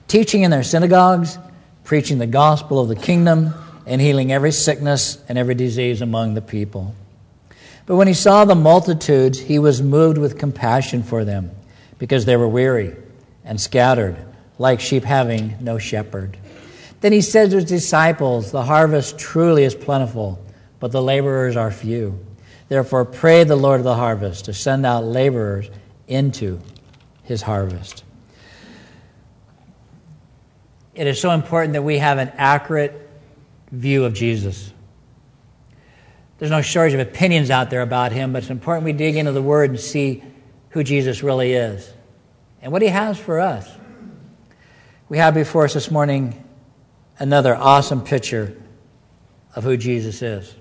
teaching in their synagogues, preaching the gospel of the kingdom, and healing every sickness and every disease among the people. But when he saw the multitudes, he was moved with compassion for them, because they were weary and scattered, like sheep having no shepherd. Then he said to his disciples, "The harvest truly is plentiful, but the laborers are few. Therefore pray the Lord of the harvest to send out laborers into his harvest." It is so important that we have an accurate view of Jesus. There's no shortage of opinions out there about him, but it's important we dig into the Word and see who Jesus really is and what he has for us. We have before us this morning another awesome picture of who Jesus is.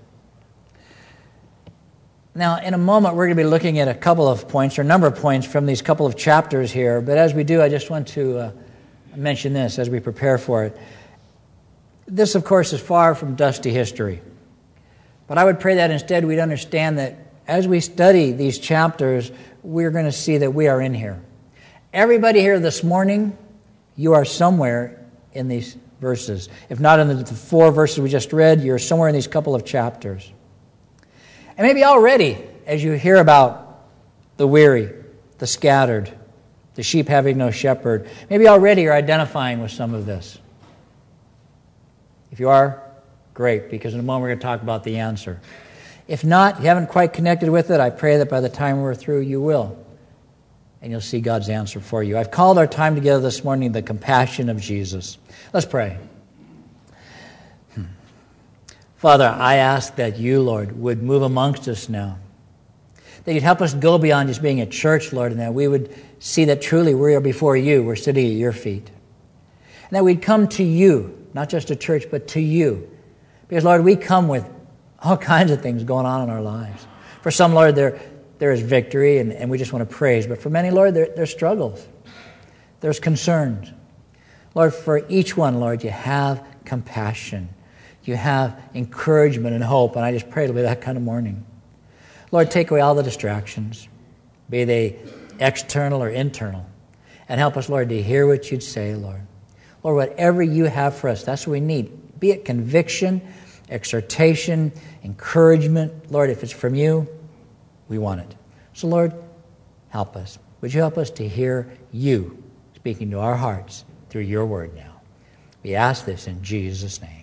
Now, in a moment, we're going to be looking at a couple of points, or a number of points from these couple of chapters here. But as we do, I just want to mention this as we prepare for it. This, of course, is far from dusty history. But I would pray that instead we'd understand that as we study these chapters, we're going to see that we are in here. Everybody here this morning, you are somewhere in these verses. If not in the 4 verses we just read, you're somewhere in these couple of chapters. And maybe already, as you hear about the weary, the scattered, the sheep having no shepherd, maybe already you're identifying with some of this. If you are, great, because in a moment we're going to talk about the answer. If not, you haven't quite connected with it, I pray that by the time we're through, you will. And you'll see God's answer for you. I've called our time together this morning the compassion of Jesus. Let's pray. Father, I ask that you, Lord, would move amongst us now. That you'd help us go beyond just being a church, Lord, and that we would see that truly we are before you. We're sitting at your feet. And that we'd come to you, not just to church, but to you. Because, Lord, we come with all kinds of things going on in our lives. For some, Lord, there is victory, and we just want to praise. But for many, Lord, there's struggles. There's concerns. Lord, for each one, Lord, you have compassion. You have encouragement and hope, and I just pray it'll be that kind of morning. Lord, take away all the distractions, be they external or internal, and help us, Lord, to hear what you'd say, Lord. Lord, whatever you have for us, that's what we need. Be it conviction, exhortation, encouragement. Lord, if it's from you, we want it. So, Lord, help us. Would you help us to hear you speaking to our hearts through your word now? We ask this in Jesus' name.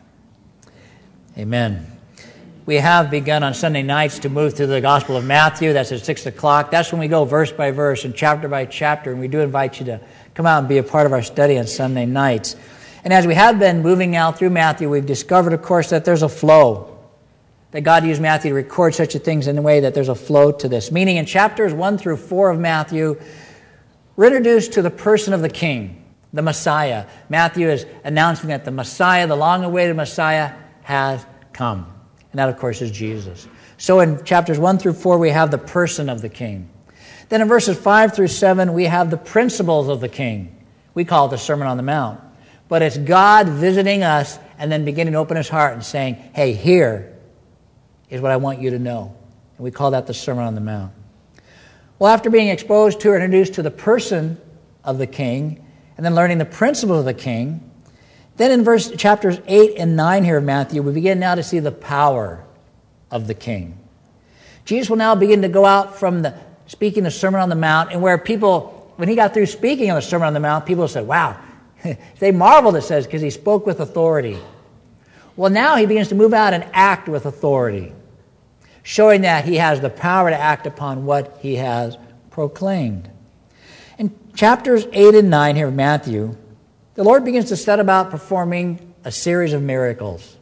Amen. We have begun on Sunday nights to move through the Gospel of Matthew. That's at 6 o'clock. That's when we go verse by verse and chapter by chapter, and we do invite you to come out and be a part of our study on Sunday nights. And as we have been moving out through Matthew, we've discovered, of course, that there's a flow. That God used Matthew to record such things in a way that there's a flow to this. Meaning in chapters 1 through 4 of Matthew, we're introduced to the person of the King, the Messiah. Matthew is announcing that the Messiah, the long-awaited Messiah, has come. And that, of course, is Jesus. So in chapters 1 through 4, we have the person of the King. Then in verses 5 through 7, we have the principles of the King. We call it the Sermon on the Mount. But it's God visiting us and then beginning to open his heart and saying, hey, here is what I want you to know. And we call that the Sermon on the Mount. Well, after being exposed to or introduced to the person of the King and then learning the principles of the King, then in chapters 8 and 9 here of Matthew, we begin now to see the power of the King. Jesus will now begin to go out from speaking the Sermon on the Mount, and where people, when he got through speaking on the Sermon on the Mount, people said, wow, they marveled, it says, because he spoke with authority. Well, now he begins to move out and act with authority, showing that he has the power to act upon what he has proclaimed. In chapters 8 and 9 here of Matthew, the Lord begins to set about performing a series of miracles.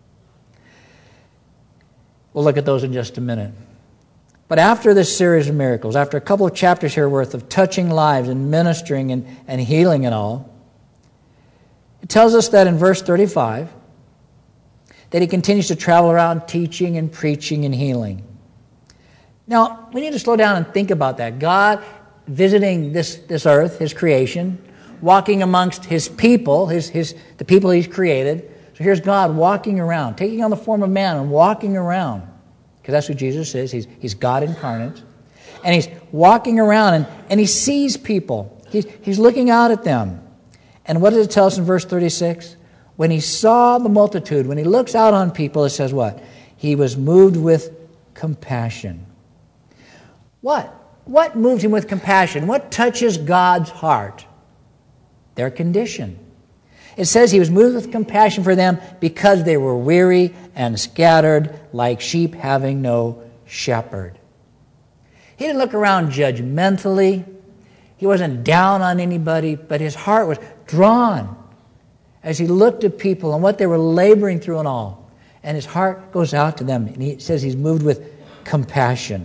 We'll look at those in just a minute. But after this series of miracles, after a couple of chapters here worth of touching lives and ministering and healing and all, it tells us that in verse 35, that he continues to travel around teaching and preaching and healing. Now, we need to slow down and think about that. God visiting this earth, his creation, walking amongst his people, the people he's created. So here's God walking around, taking on the form of man and walking around. Because that's who Jesus is. He's God incarnate. And he's walking around and he sees people. He's looking out at them. And what does it tell us in verse 36? When he saw the multitude, when he looks out on people, it says what? He was moved with compassion. What? What moved him with compassion? What touches God's heart? Their condition. It says he was moved with compassion for them because they were weary and scattered like sheep having no shepherd. He didn't look around judgmentally. He wasn't down on anybody, but his heart was drawn as he looked at people and what they were laboring through and all. And his heart goes out to them, and he says he's moved with compassion.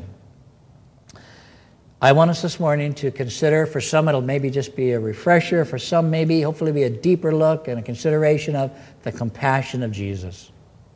I want us this morning to consider, for some it'll maybe just be a refresher, for some maybe hopefully be a deeper look and a consideration of the compassion of Jesus.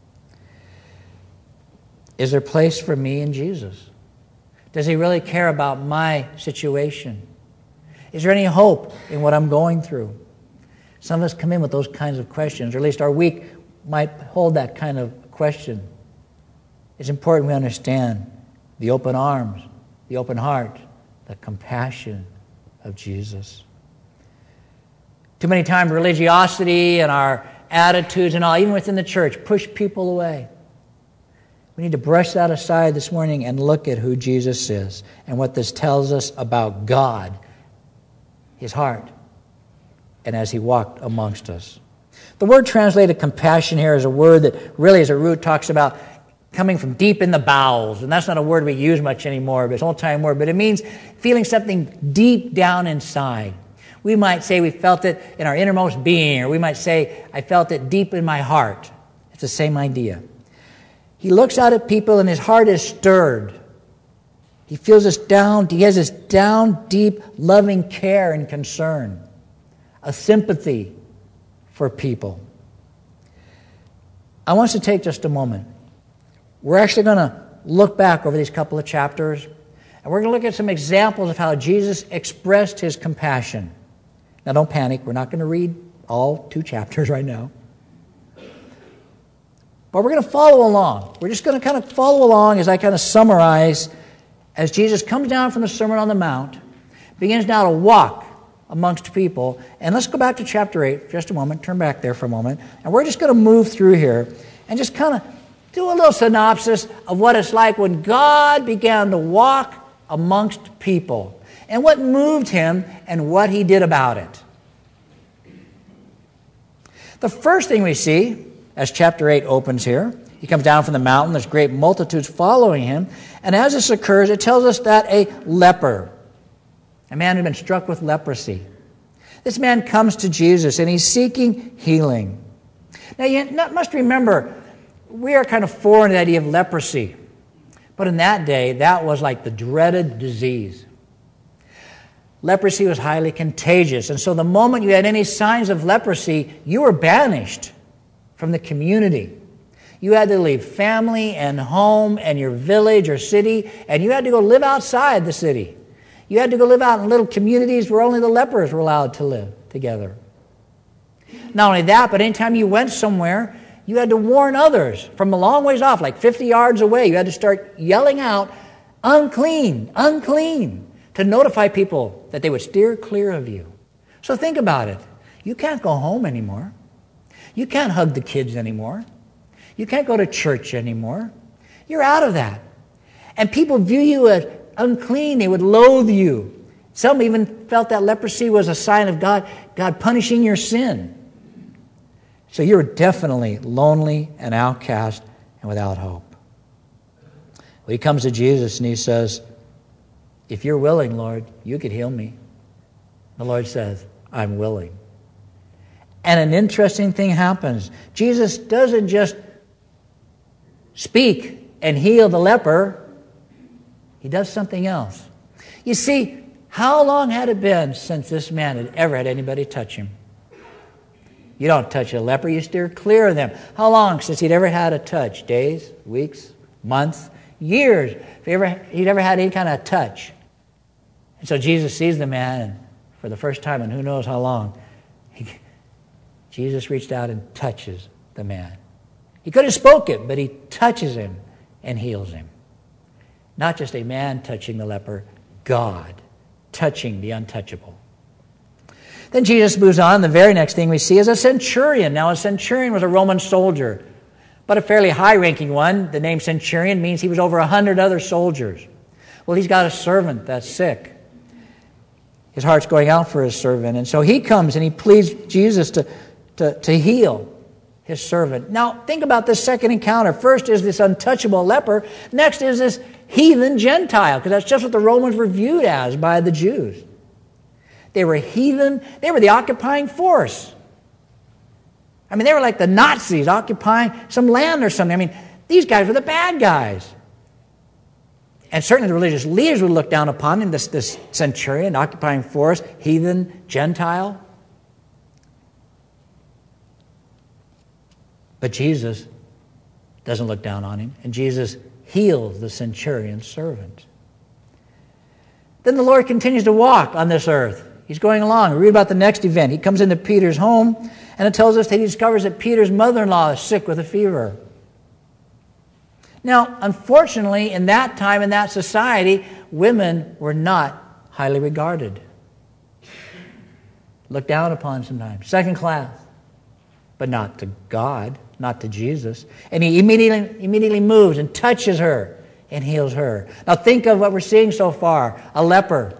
Is there place for me in Jesus? Does he really care about my situation? Is there any hope in what I'm going through? Some of us come in with those kinds of questions, or at least our week might hold that kind of question. It's important we understand the open arms, the open heart, the compassion of Jesus. Too many times religiosity and our attitudes and all, even within the church, push people away. We need to brush that aside this morning and look at who Jesus is and what this tells us about God, his heart, and as he walked amongst us. The word translated compassion here is a word that really as a root talks about coming from deep in the bowels. And that's not a word we use much anymore, but it's an old-time word. But it means feeling something deep down inside. We might say we felt it in our innermost being, or we might say, I felt it deep in my heart. It's the same idea. He looks out at people and his heart is stirred. He feels this he has this down deep, loving care and concern, a sympathy for people. I want us to take just a moment. We're actually going to look back over these couple of chapters, and we're going to look at some examples of how Jesus expressed his compassion. Now, don't panic. We're not going to read all 2 chapters right now. But we're going to follow along. We're just going to kind of follow along as I kind of summarize as Jesus comes down from the Sermon on the Mount, begins now to walk amongst people. And let's go back to chapter 8 for just a moment. Turn back there for a moment. And we're just going to move through here and just kind of do a little synopsis of what it's like when God began to walk amongst people and what moved him and what he did about it. The first thing we see, as chapter 8 opens here, he comes down from the mountain, there's great multitudes following him, and as this occurs, it tells us that a leper, a man who had been struck with leprosy, this man comes to Jesus and he's seeking healing. Now you must remember, we are kind of foreign to the idea of leprosy. But in that day, that was like the dreaded disease. Leprosy was highly contagious. And so the moment you had any signs of leprosy, you were banished from the community. You had to leave family and home and your village or city, and you had to go live outside the city. You had to go live out in little communities where only the lepers were allowed to live together. Not only that, but anytime you went somewhere, you had to warn others from a long ways off, like 50 yards away. You had to start yelling out, unclean, unclean, to notify people that they would steer clear of you. So think about it. You can't go home anymore. You can't hug the kids anymore. You can't go to church anymore. You're out of that. And people view you as unclean. They would loathe you. Some even felt that leprosy was a sign of God punishing your sin. So you're definitely lonely and outcast and without hope. Well, he comes to Jesus and he says, if you're willing, Lord, you could heal me. The Lord says, I'm willing. And an interesting thing happens. Jesus doesn't just speak and heal the leper. He does something else. You see, how long had it been since this man had ever had anybody touch him? You don't touch a leper, you steer clear of them. How long since he'd ever had a touch? Days, weeks, months, years. If he'd ever had any kind of touch. And so Jesus sees the man, and for the first time in who knows how long, Jesus reached out and touches the man. He could have spoken, but he touches him and heals him. Not just a man touching the leper, God touching the untouchable. Then Jesus moves on. The very next thing we see is a centurion. Now, a centurion was a Roman soldier, but a fairly high-ranking one. The name centurion means he was over 100 other soldiers. Well, he's got a servant that's sick. His heart's going out for his servant. And so he comes and he pleads Jesus to heal his servant. Now, think about this second encounter. First is this untouchable leper. Next is this heathen Gentile, because that's just what the Romans were viewed as by the Jews. They were heathen. They were the occupying force. I mean, they were like the Nazis occupying some land or something. I mean, these guys were the bad guys. And certainly the religious leaders would look down upon him, this centurion, occupying force, heathen, Gentile. But Jesus doesn't look down on him, and Jesus heals the centurion's servant. Then the Lord continues to walk on this earth. He's going along. We read about the next event. He comes into Peter's home, and it tells us that he discovers that Peter's mother-in-law is sick with a fever. Now, unfortunately, in that time, in that society, women were not highly regarded. Looked down upon sometimes. Second class. But not to God, not to Jesus. And he immediately moves and touches her and heals her. Now think of what we're seeing so far. A leper.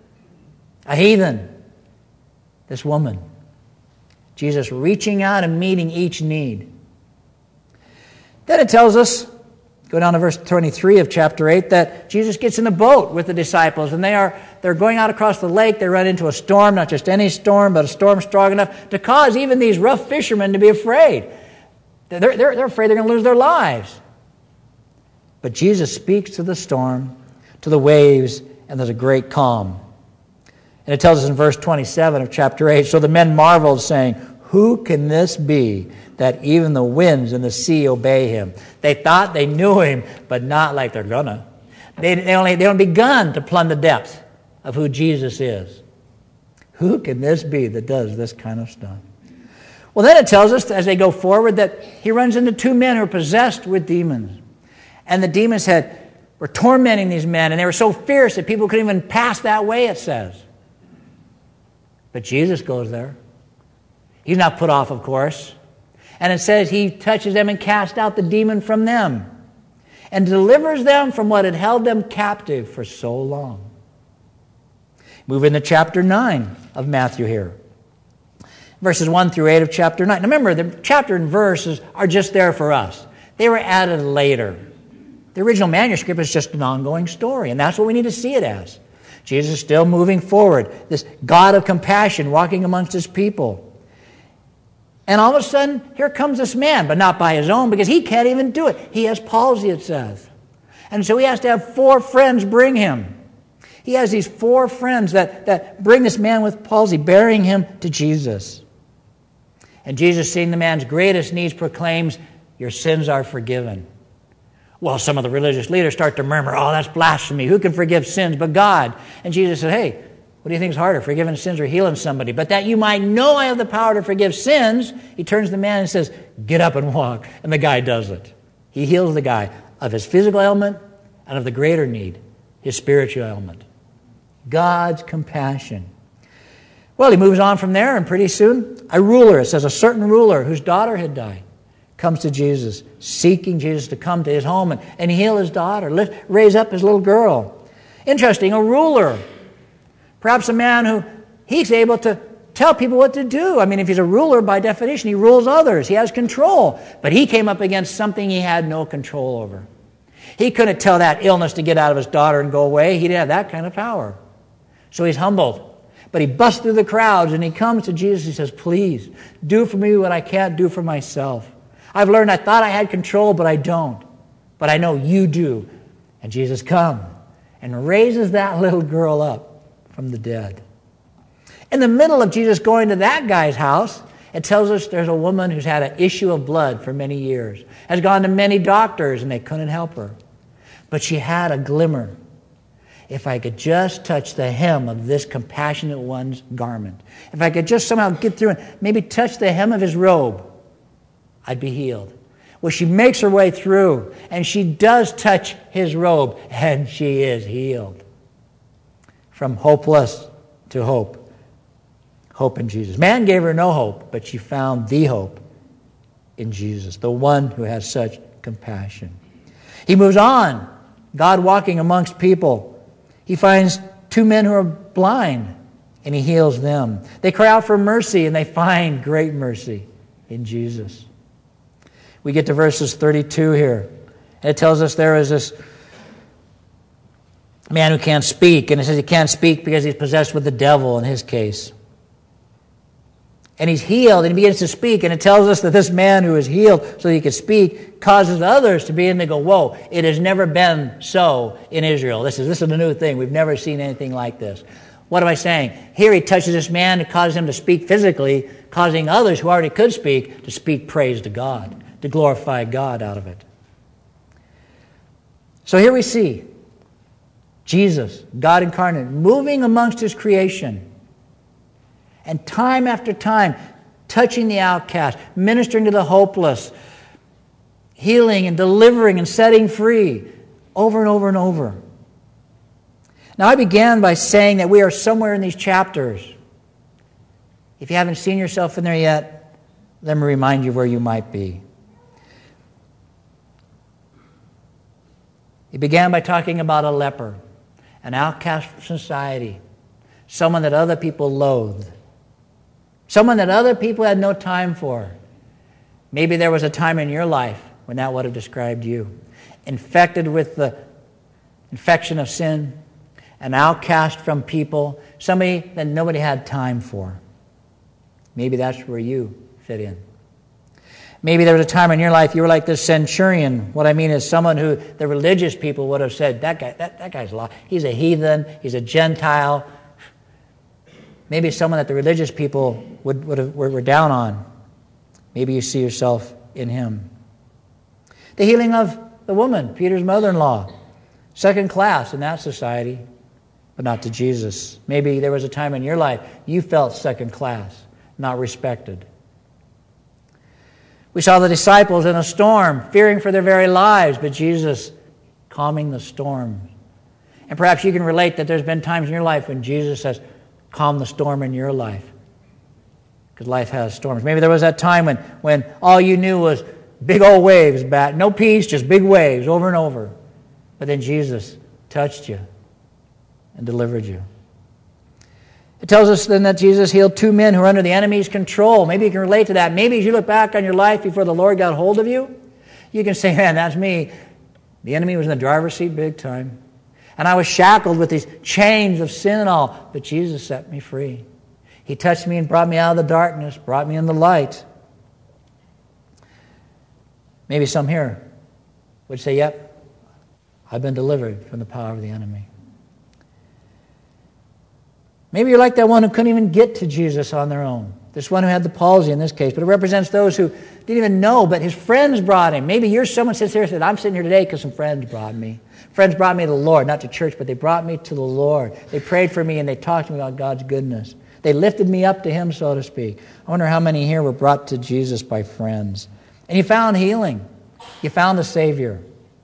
A heathen. This woman. Jesus reaching out and meeting each need. Then it tells us, go down to verse 23 of chapter 8, that Jesus gets in a boat with the disciples, and they're going out across the lake. They run into a storm, not just any storm, but a storm strong enough to cause even these rough fishermen to be afraid. They're afraid they're going to lose their lives. But Jesus speaks to the storm, to the waves, and there's a great calm. And it tells us in verse 27 of chapter 8, so the men marveled, saying, who can this be that even the winds and the sea obey him? They thought they knew him, but not like they're gonna. They only begun to plumb the depth of who Jesus is. Who can this be that does this kind of stuff? Well, then it tells us, as they go forward, that he runs into two men who are possessed with demons. And the demons were tormenting these men, and they were so fierce that people couldn't even pass that way, it says. But Jesus goes there. He's not put off, of course. And it says he touches them and casts out the demon from them and delivers them from what had held them captive for so long. Move into chapter 9 of Matthew here. Verses 1 through 8 of chapter 9. Now remember, the chapter and verses are just there for us. They were added later. The original manuscript is just an ongoing story, and that's what we need to see it as. Jesus is still moving forward, this God of compassion walking amongst his people. And all of a sudden, here comes this man, but not by his own, because he can't even do it. He has palsy, it says. And so he has to have 4 friends bring him. He has these 4 friends that bring this man with palsy, bearing him to Jesus. And Jesus, seeing the man's greatest needs, proclaims, your sins are forgiven. Well, some of the religious leaders start to murmur, oh, that's blasphemy. Who can forgive sins but God? And Jesus said, hey, what do you think is harder, forgiving sins or healing somebody? But that you might know I have the power to forgive sins, he turns to the man and says, get up and walk. And the guy does it. He heals the guy of his physical ailment and of the greater need, his spiritual ailment. God's compassion. Well, he moves on from there, and pretty soon, a ruler, it says a certain ruler whose daughter had died, comes to Jesus, seeking Jesus to come to his home and heal his daughter, raise up his little girl. Interesting, a ruler. Perhaps a man who he's able to tell people what to do. I mean, if he's a ruler, by definition, he rules others. He has control. But he came up against something he had no control over. He couldn't tell that illness to get out of his daughter and go away. He didn't have that kind of power. So he's humbled. But he busts through the crowds and he comes to Jesus. He says, please, do for me what I can't do for myself. I've learned I thought I had control, but I don't. But I know you do. And Jesus comes and raises that little girl up from the dead. In the middle of Jesus going to that guy's house, it tells us there's a woman who's had an issue of blood for many years, has gone to many doctors and they couldn't help her. But she had a glimmer. If I could just touch the hem of this compassionate one's garment, if I could just somehow get through and maybe touch the hem of his robe, I'd be healed. Well, she makes her way through, and she does touch his robe, and she is healed. From hopeless to hope. hope in Jesus. Man gave her no hope, but she found the hope in Jesus, the one who has such compassion. He moves on. God walking amongst people. He finds two men who are blind, and he heals them. They cry out for mercy, and they find great mercy in Jesus. We get to verses 32 here. And it tells us there is this man who can't speak. And it says he can't speak because he's possessed with the devil in his case. And he's healed, and he begins to speak. And it tells us that this man who is healed so that he can speak causes others to begin to go, whoa, it has never been so in Israel. This is a new thing. We've never seen anything like this. What am I saying? Here he touches this man and causes him to speak physically, causing others who already could speak to speak praise to God, to glorify God out of it. So here we see Jesus, God incarnate, moving amongst his creation. And time after time, touching the outcast, ministering to the hopeless, healing and delivering and setting free, over and over and over. Now, I began by saying that we are somewhere in these chapters. If you haven't seen yourself in there yet, let me remind you where you might be. He began by talking about a leper, an outcast from society, someone that other people loathed, someone that other people had no time for. Maybe there was a time in your life when that would have described you. Infected with the infection of sin, an outcast from people, somebody that nobody had time for. Maybe that's where you fit in. Maybe there was a time in your life you were like this centurion. What I mean is someone who the religious people would have said, that guy's lost. He's a heathen. He's a Gentile. Maybe someone that the religious people were down on. Maybe you see yourself in him. The healing of the woman, Peter's mother-in-law. Second class in that society, but not to Jesus. Maybe there was a time in your life you felt second class, not respected. We saw the disciples in a storm, fearing for their very lives, but Jesus calming the storm. And perhaps you can relate that there's been times in your life when Jesus has calmed the storm in your life. Because life has storms. Maybe there was that time when all you knew was big old waves back. No peace, just big waves over and over. But then Jesus touched you and delivered you. It tells us then that Jesus healed two men who are under the enemy's control. Maybe you can relate to that. Maybe as you look back on your life before the Lord got hold of you, you can say, man, that's me. The enemy was in the driver's seat big time. And I was shackled with these chains of sin and all. But Jesus set me free. He touched me and brought me out of the darkness, brought me in the light. Maybe some here would say, yep, I've been delivered from the power of the enemy. Maybe you're like that one who couldn't even get to Jesus on their own. This one who had the palsy in this case. But it represents those who didn't even know, but his friends brought him. Maybe you're someone who sits here and says, I'm sitting here today because some friends brought me. Friends brought me to the Lord, not to church, but they brought me to the Lord. They prayed for me and they talked to me about God's goodness. They lifted me up to him, so to speak. I wonder how many here were brought to Jesus by friends. And you found healing. You found a Savior.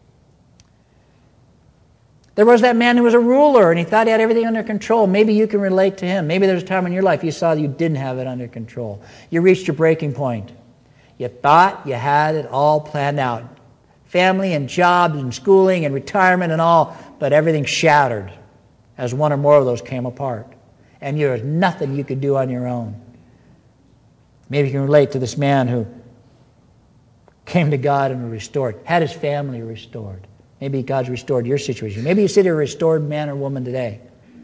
There was that man who was a ruler and he thought he had everything under control. Maybe you can relate to him. Maybe there's a time in your life you saw you didn't have it under control. You reached your breaking point. You thought you had it all planned out. Family and jobs and schooling and retirement and all, but everything shattered as one or more of those came apart. And there was nothing you could do on your own. Maybe you can relate to this man who came to God and was restored, had his family restored. Maybe God's restored your situation. Maybe you sit here a restored man or woman today.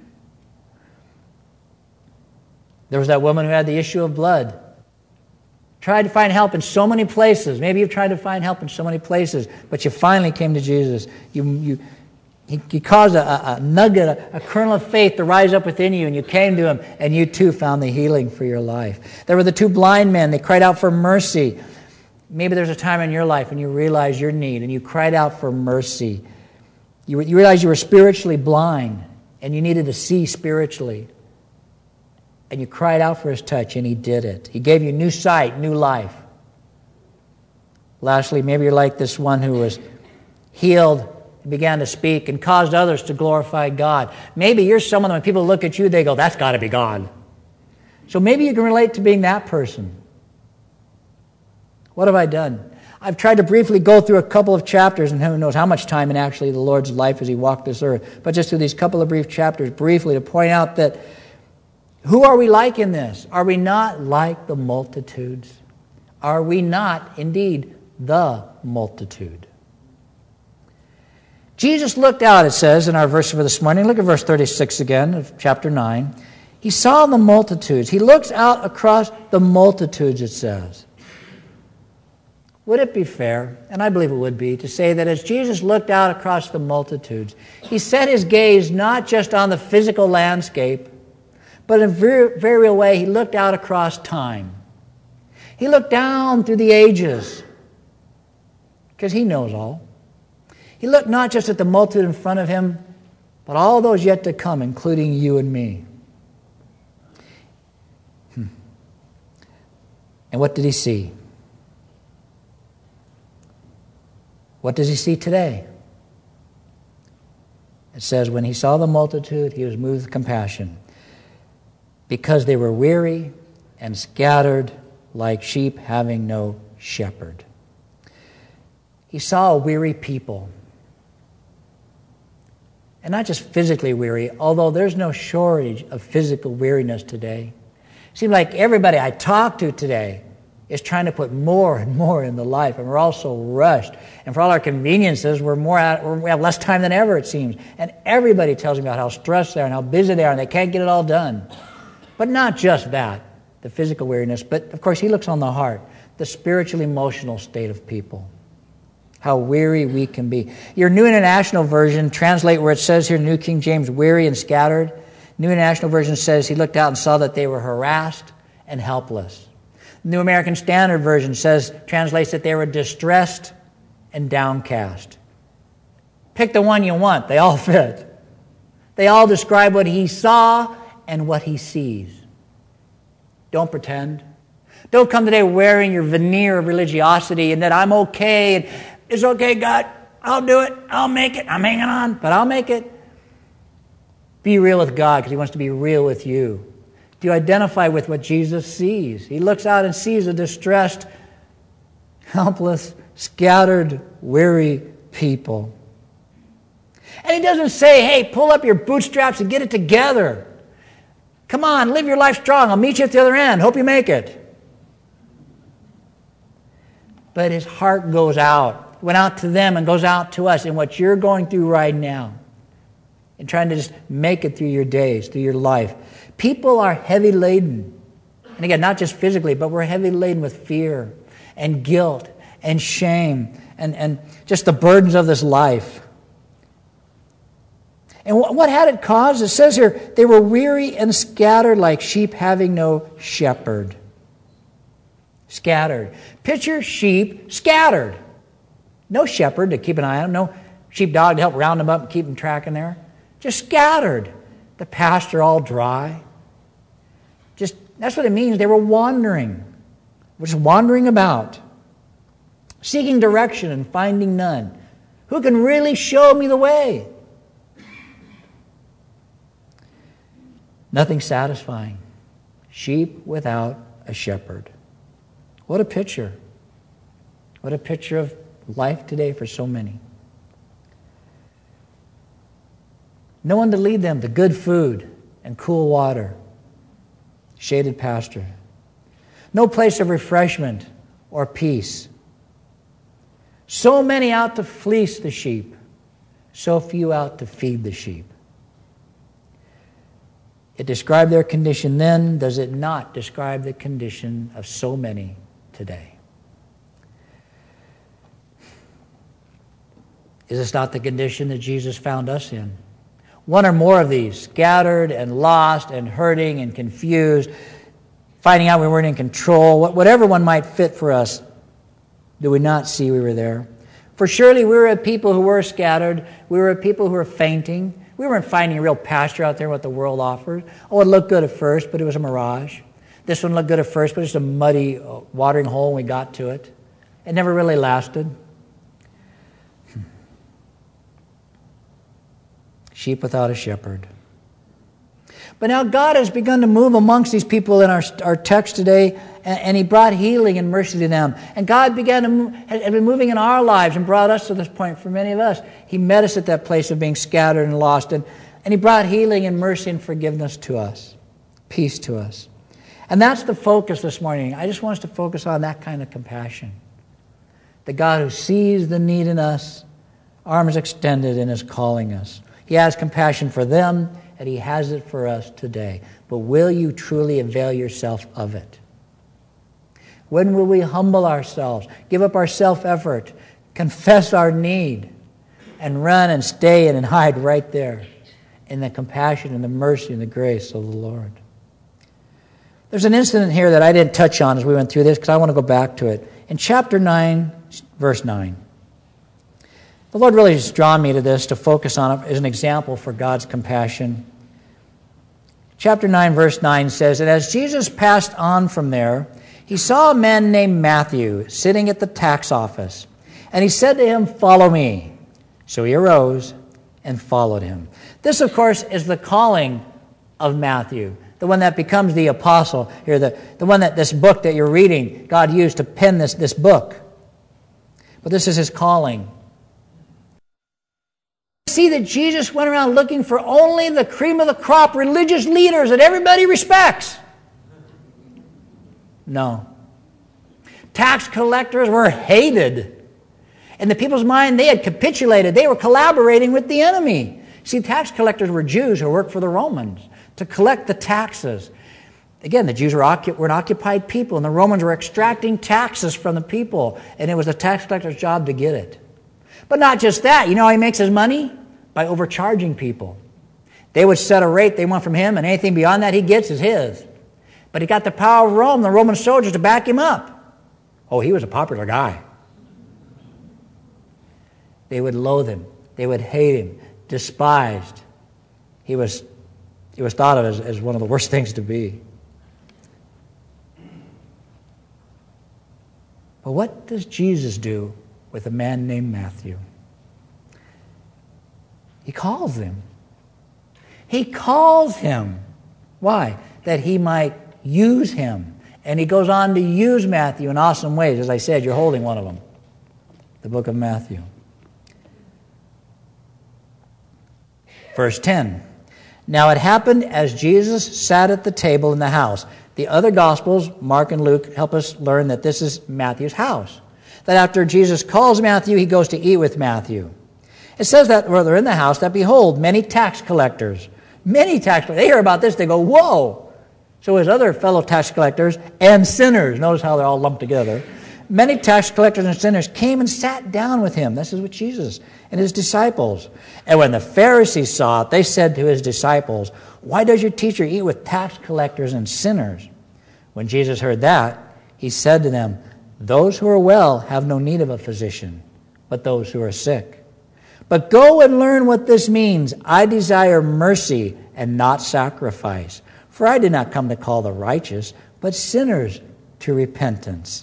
There was that woman who had the issue of blood. Tried to find help in so many places. Maybe you've tried to find help in so many places, but you finally came to Jesus. He caused a nugget, a kernel of faith to rise up within you, and you came to him, and you too found the healing for your life. There were the two blind men. They cried out for mercy. Maybe there's a time in your life when you realize your need, and you cried out for mercy. You realized you were spiritually blind, and you needed to see spiritually. And you cried out for his touch, and he did it. He gave you new sight, new life. Lastly, maybe you're like this one who was healed and began to speak and caused others to glorify God. Maybe you're someone, when people look at you, they go, that's got to be God. So maybe you can relate to being that person. What have I done? I've tried to briefly go through a couple of chapters, and who knows how much time in actually the Lord's life as he walked this earth, but just through these couple of brief chapters briefly to point out that who are we like in this? Are we not like the multitudes? Are we not indeed the multitude? Jesus looked out, it says in our verse for this morning. Look at verse 36 again of chapter 9. He saw the multitudes. He looks out across the multitudes, it says. Would it be fair, and I believe it would be, to say that as Jesus looked out across the multitudes, he set his gaze not just on the physical landscape, but in a very, very real way, he looked out across time. He looked down through the ages, because he knows all. He looked not just at the multitude in front of him, but all those yet to come, including you and me. And what did he see? What does he see today? It says, when he saw the multitude, he was moved with compassion, because they were weary and scattered like sheep having no shepherd. He saw a weary people. And not just physically weary, although there's no shortage of physical weariness today. It seems like everybody I talk to today is trying to put more and more in the life, and we're all so rushed. And for all our conveniences, we have less time than ever, it seems. And everybody tells me about how stressed they are and how busy they are, and they can't get it all done. But not just that, the physical weariness, but of course he looks on the heart, the spiritual, emotional state of people. How weary we can be. Your New International Version translate where it says here, New King James, weary and scattered. New International Version says he looked out and saw that they were harassed and helpless. New American Standard Version translates that they were distressed and downcast. Pick the one you want. They all fit. They all describe what he saw and what he sees. Don't pretend. Don't come today wearing your veneer of religiosity and that I'm okay and it's okay, God, I'll do it. I'll make it. I'm hanging on, but I'll make it. Be real with God because he wants to be real with you. Do you identify with what Jesus sees? He looks out and sees a distressed, helpless, scattered, weary people. And he doesn't say, hey, pull up your bootstraps and get it together. Come on, live your life strong. I'll meet you at the other end. Hope you make it. But his heart goes out. Went out to them and goes out to us in what you're going through right now. And trying to just make it through your days, through your life. People are heavy laden. And again, not just physically, but we're heavy laden with fear and guilt and shame and just the burdens of this life. And what had it caused? It says here, they were weary and scattered like sheep having no shepherd. Scattered. Picture sheep scattered. No shepherd to keep an eye on them. No sheepdog to help round them up and keep them tracking there. Just scattered. The pasture all dry. Just that's what it means. They were wandering. Just wandering about. Seeking direction and finding none. Who can really show me the way? Nothing satisfying. Sheep without a shepherd. What a picture. What a picture of life today for so many. No one to lead them to good food and cool water, shaded pasture. No place of refreshment or peace. So many out to fleece the sheep, so few out to feed the sheep. It described their condition then. Does it not describe the condition of so many today? Is this not the condition that Jesus found us in? One or more of these, scattered and lost and hurting and confused, finding out we weren't in control, whatever one might fit for us, do we not see we were there? For surely we were a people who were scattered. We were a people who were fainting. We weren't finding a real pasture out there, what the world offered. Oh, it looked good at first, but it was a mirage. This one looked good at first, but it's a muddy watering hole when we got to it. It never really lasted. Sheep without a shepherd. But now God has begun to move amongst these people in our text today, and he brought healing and mercy to them. And God began to had been moving in our lives and brought us to this point for many of us. He met us at that place of being scattered and lost, and he brought healing and mercy and forgiveness to us, peace to us. And that's the focus this morning. I just want us to focus on that kind of compassion. The God who sees the need in us, arms extended, and is calling us. He has compassion for them, and he has it for us today. But will you truly avail yourself of it? When will we humble ourselves, give up our self-effort, confess our need, and run and stay and hide right there in the compassion and the mercy and the grace of the Lord? There's an incident here that I didn't touch on as we went through this because I want to go back to it. In chapter 9, verse 9, the Lord really has drawn me to this to focus on it as an example for God's compassion. Chapter 9, verse 9 says, "And as Jesus passed on from there, he saw a man named Matthew sitting at the tax office. And he said to him, 'Follow me.' So he arose and followed him." This, of course, is the calling of Matthew, the one that becomes the apostle here, the one that this book that you're reading, God used to pen this book. But this is his calling. See that Jesus went around looking for only the cream of the crop religious leaders that everybody respects. No. Tax collectors were hated. In the people's mind, they had capitulated. They were collaborating with the enemy. See, tax collectors were Jews who worked for the Romans to collect the taxes. Again, the Jews were an occupied people, and the Romans were extracting taxes from the people, and it was the tax collector's job to get it. But not just that. You know how he makes his money? By overcharging people. They would set a rate they want from him, and anything beyond that he gets is his. But he got the power of Rome, the Roman soldiers, to back him up. Oh, he was a popular guy. They would loathe him. They would hate him. Despised. He was thought of as one of the worst things to be. But what does Jesus do with a man named Matthew? He calls him. He calls him. Why? That he might use him. And he goes on to use Matthew in awesome ways. As I said, you're holding one of them. The book of Matthew. Verse 10. "Now it happened as Jesus sat at the table in the house." The other Gospels, Mark and Luke, help us learn that this is Matthew's house. That after Jesus calls Matthew, he goes to eat with Matthew. It says that while they're in the house, that behold, many tax collectors, they hear about this, they go, whoa. So his other fellow tax collectors and sinners, notice how they're all lumped together, many tax collectors and sinners came and sat down with him. This is with Jesus and his disciples. And when the Pharisees saw it, they said to his disciples, "Why does your teacher eat with tax collectors and sinners?" When Jesus heard that, he said to them, "Those who are well have no need of a physician, but those who are sick. But go and learn what this means. I desire mercy and not sacrifice. For I did not come to call the righteous, but sinners to repentance."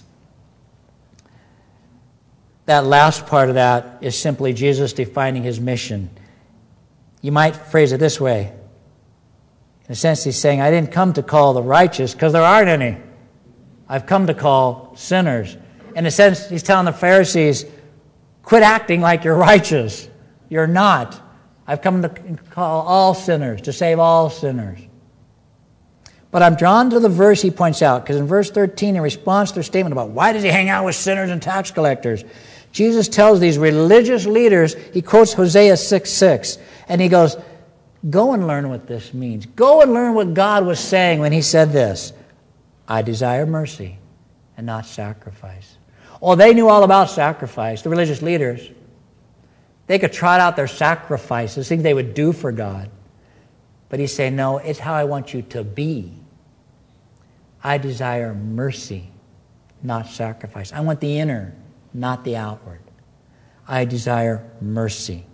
That last part of that is simply Jesus defining his mission. You might phrase it this way. In a sense, he's saying, I didn't come to call the righteous because there aren't any. I've come to call sinners. In a sense, he's telling the Pharisees, quit acting like you're righteous. You're not. I've come to call all sinners, to save all sinners. But I'm drawn to the verse he points out, because in verse 13, in response to their statement about why does he hang out with sinners and tax collectors, Jesus tells these religious leaders, he quotes Hosea 6:6, and he goes, go and learn what this means. Go and learn what God was saying when he said this. I desire mercy and not sacrifice. Oh, they knew all about sacrifice, the religious leaders. They could trot out their sacrifices, things they would do for God. But he's saying, no, it's how I want you to be. I desire mercy, not sacrifice. I want the inner, not the outward. I desire mercy.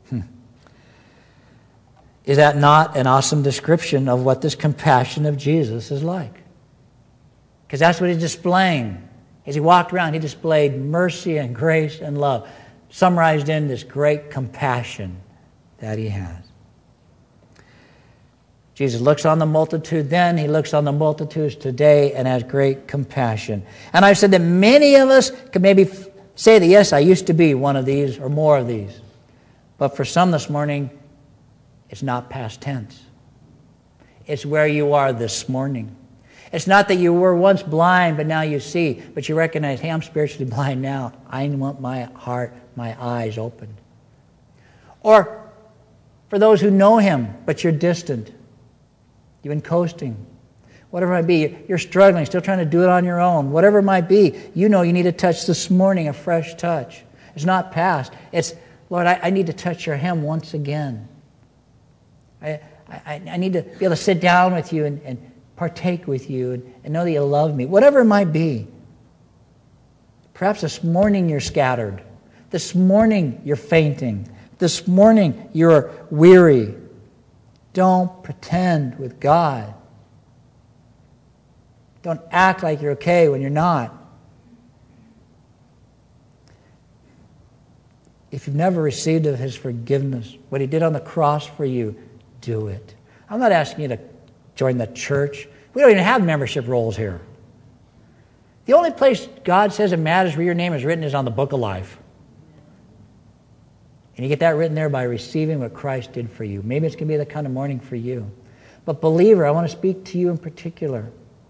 Is that not an awesome description of what this compassion of Jesus is like? Because that's what he's displaying. As he walked around, he displayed mercy and grace and love, summarized in this great compassion that he has. Jesus looks on the multitude then, he looks on the multitudes today and has great compassion. And I've said that many of us could maybe say that, yes, I used to be one of these or more of these. But for some this morning, it's not past tense. It's where you are this morning. It's not that you were once blind, but now you see. But you recognize, hey, I'm spiritually blind now. I want my heart, my eyes opened. Or for those who know him, but you're distant. You've been coasting. Whatever it might be, you're struggling, still trying to do it on your own. Whatever it might be, you know you need a touch this morning, a fresh touch. It's not past. It's, Lord, I need to touch your hem once again. I need to be able to sit down with you and partake with you and know that you love me. Whatever it might be. Perhaps this morning you're scattered. This morning you're fainting. This morning you're weary. Don't pretend with God. Don't act like you're okay when you're not. If you've never received of his forgiveness, what he did on the cross for you, do it. I'm not asking you to join the church. We don't even have membership rolls here. The only place God says it matters where your name is written is on the book of life. And you get that written there by receiving what Christ did for you. Maybe it's going to be the kind of morning for you. But believer, I want to speak to you in particular.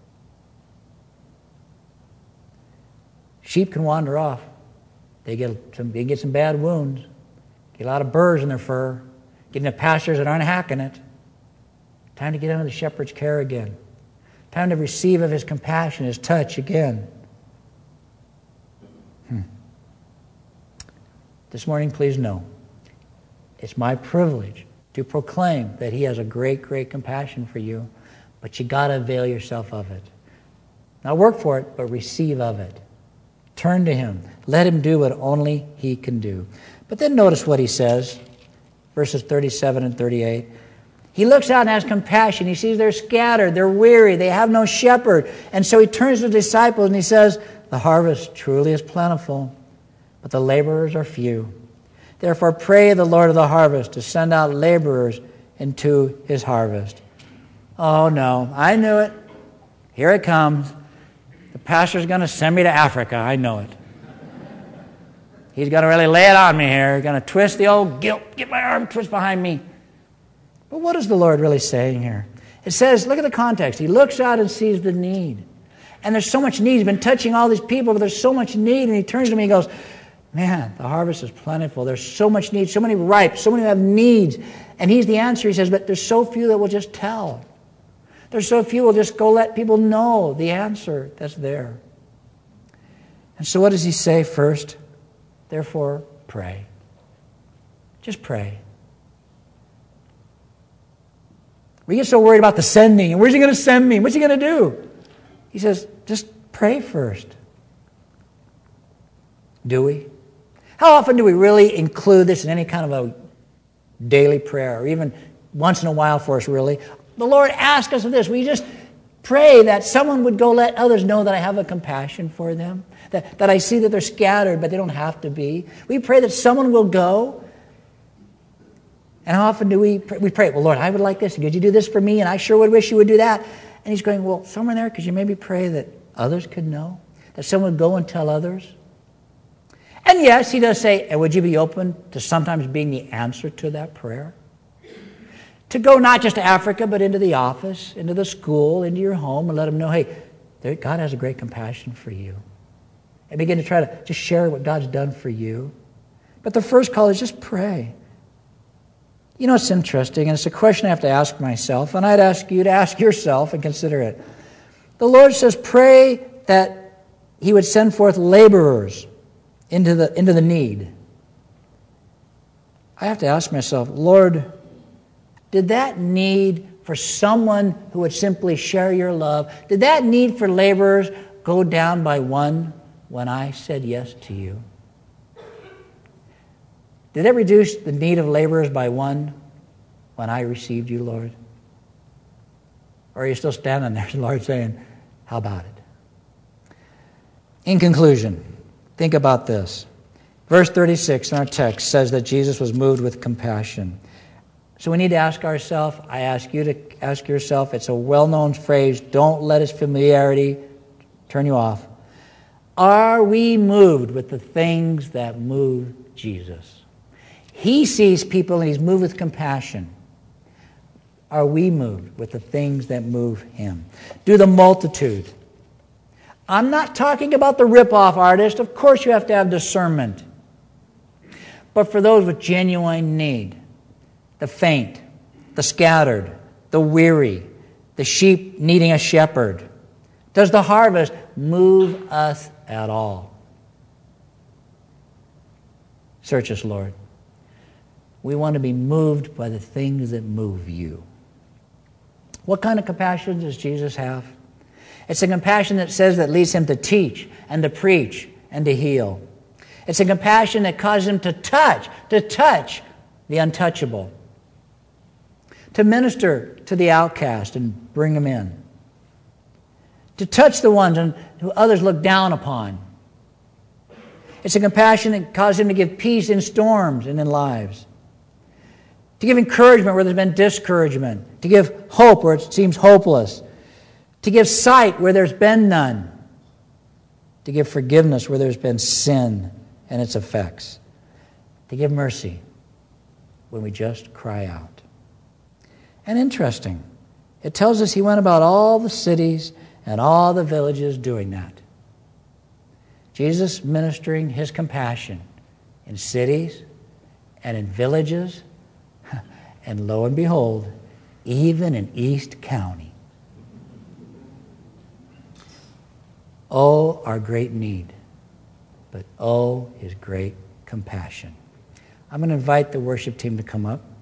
Sheep can wander off. They get some bad wounds. Get a lot of burrs in their fur. Get into pastures that aren't hacking it. Time to get under the shepherd's care again. Time to receive of his compassion, his touch again. This morning, please know, it's my privilege to proclaim that he has a great, great compassion for you, but you got to avail yourself of it. Not work for it, but receive of it. Turn to him. Let him do what only he can do. But then notice what he says, verses 37 and 38. He looks out and has compassion. He sees they're scattered, they're weary, they have no shepherd. And so he turns to the disciples and he says, the harvest truly is plentiful, but the laborers are few. Therefore pray the Lord of the harvest to send out laborers into his harvest. Oh no, I knew it. Here it comes. The pastor's going to send me to Africa. I know it. He's going to really lay it on me here. He's going to twist the old guilt, get my arm twist behind me. But what is the Lord really saying here? It says, look at the context. He looks out and sees the need. And there's so much need. He's been touching all these people, but there's so much need. And he turns to me and goes, man, the harvest is plentiful. There's so much need, so many ripe, so many who have needs. And he's the answer. He says, but there's so few that will just tell. There's so few who will just go let people know the answer that's there. And so what does he say first? Therefore, pray. Just pray. We get so worried about the sending. And where's he going to send me? What's he going to do? He says, just pray first. Do we? How often do we really include this in any kind of a daily prayer, or even once in a while for us, really? The Lord asked us of this. We just pray that someone would go let others know that I have a compassion for them, that I see that they're scattered, but they don't have to be. We pray that someone will go. And how often do we pray, well, Lord, I would like this. Could you do this for me? And I sure would wish you would do that. And he's going, well, somewhere there, could you maybe pray that others could know? That someone would go and tell others? And yes, he does say, and would you be open to sometimes being the answer to that prayer? To go not just to Africa, but into the office, into the school, into your home, and let them know, hey, God has a great compassion for you. And begin to try to just share what God's done for you. But the first call is just pray. You know, it's interesting, and it's a question I have to ask myself, and I'd ask you to ask yourself and consider it. The Lord says, pray that he would send forth laborers into the need. I have to ask myself, Lord, did that need for someone who would simply share your love, did that need for laborers go down by one when I said yes to you? Did it reduce the need of laborers by one when I received you, Lord? Or are you still standing there, Lord, saying, how about it? In conclusion, think about this. Verse 36 in our text says that Jesus was moved with compassion. So we need to ask ourselves, I ask you to ask yourself, it's a well-known phrase, don't let its familiarity turn you off. Are we moved with the things that move Jesus? He sees people and he's moved with compassion. Are we moved with the things that move him? Do the multitude. I'm not talking about the rip-off artist. Of course you have to have discernment. But for those with genuine need, the faint, the scattered, the weary, the sheep needing a shepherd, does the harvest move us at all? Search us, Lord. We want to be moved by the things that move you. What kind of compassion does Jesus have? It's a compassion that says that leads him to teach and to preach and to heal. It's a compassion that causes him to touch the untouchable, to minister to the outcast and bring them in, to touch the ones who others look down upon. It's a compassion that causes him to give peace in storms and in lives, to give encouragement where there's been discouragement, to give hope where it seems hopeless, to give sight where there's been none, to give forgiveness where there's been sin and its effects, to give mercy when we just cry out. And interesting, it tells us he went about all the cities and all the villages doing that. Jesus ministering his compassion in cities and in villages, and lo and behold, even in East County. Oh, our great need, but oh, his great compassion. I'm going to invite the worship team to come up.